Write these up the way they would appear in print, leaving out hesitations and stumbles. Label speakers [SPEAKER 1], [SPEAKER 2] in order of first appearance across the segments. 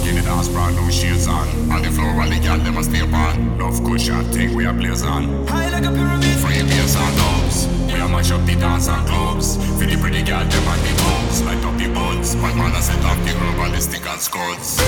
[SPEAKER 1] in the dance, brand new shades on. On the floor, while the girl them a stay on. Love cushion thing we a blaze on.
[SPEAKER 2] High like a pyramid.
[SPEAKER 1] Free bass and dubs. We a mash up the dance and clubs. For the pretty girl them and the bums. Light up the buns. Bad man a set up the rubber, the stick and scuds.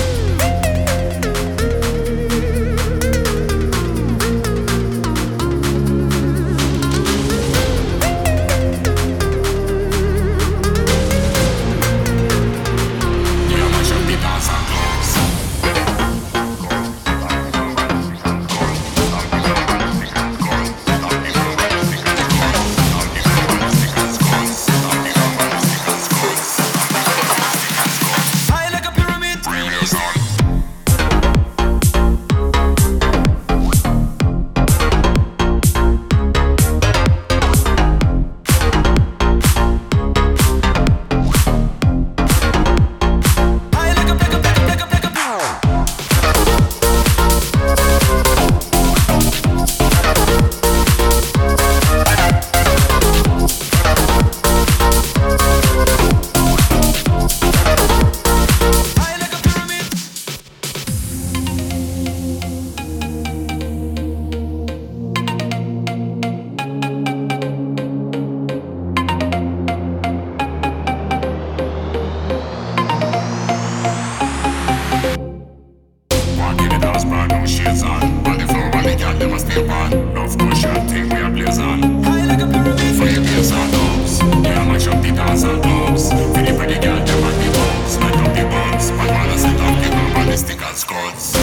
[SPEAKER 1] Love cushion thing we a blaze on.
[SPEAKER 2] High like a pyramid.
[SPEAKER 1] Free bass and dubs. We a mash up the dance and clubs. For the pretty girl them and the bums. Light up the buns. Bad man a set up the rubber, the stick and scuds.